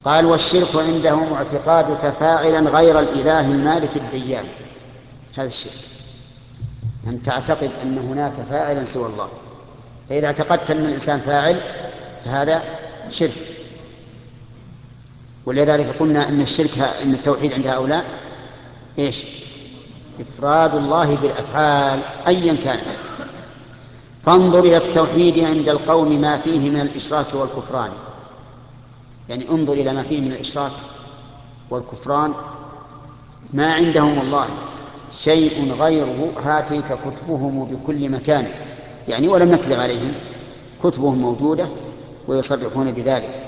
قال والشرك عندهم اعتقادك فاعلا غير الإله المالك الديان. هذا الشرك، أن تعتقد أن هناك فاعلا سوى الله. فإذا اعتقدت أن الإنسان فاعل فهذا شرك. ولذلك قلنا أن الشرك أن التوحيد عند هؤلاء إيش؟ إفراد الله بالأفعال أيا كانت. فانظر إلى التوحيد عند القوم ما فيه من الإشراك والكفران، يعني انظر إلى ما فيه من الإشراك والكفران. ما عندهم الله شيء غيره، هاتيك كتبهم بكل مكان، يعني ولم نكذب عليهم، كتبهم موجودة ويصرحون بذلك.